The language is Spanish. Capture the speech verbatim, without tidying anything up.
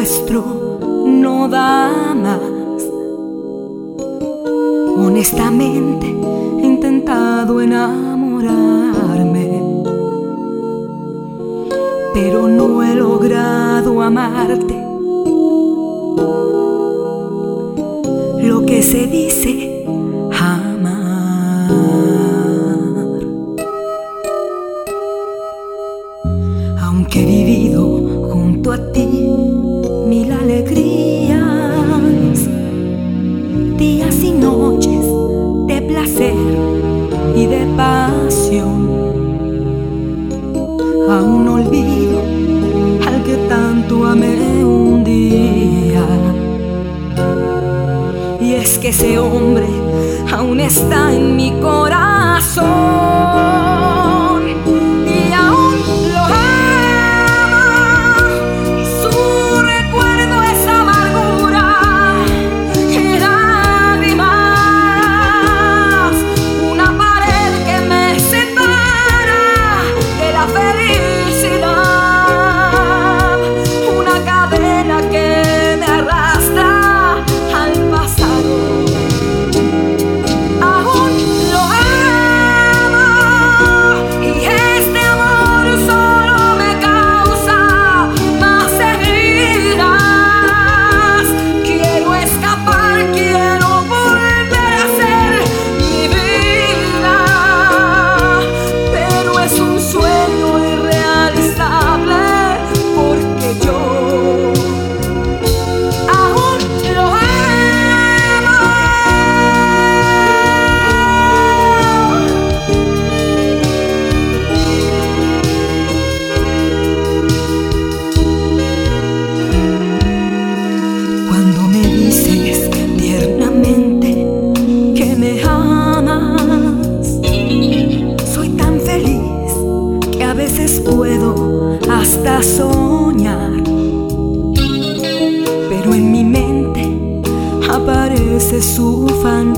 nuestro no da más. Honestamente he intentado enamorarme, pero no he logrado amarte. Lo que se dice amar. Aunque he vivido junto a ti mil alegrías, días y noches de placer y de pasión, aún no olvido al que tanto amé un día. Y es que ese hombre aún está en mi corazón y aún lo amo, y su recuerdo es amargura y lágrimas, una pared que me separa de la felicidad, una cadena que me arrastra al pasado. Aún lo amo y este amor solo me causa más heridas. Quiero escapar, quiero volver a ser mi vida, pero es un sueño irrealizable porque yo aún lo amo. Cuando me dices tiernamente que me amas, soy tan feliz que a veces puedo hasta soñar, pero en mi mente aparece su fantasía.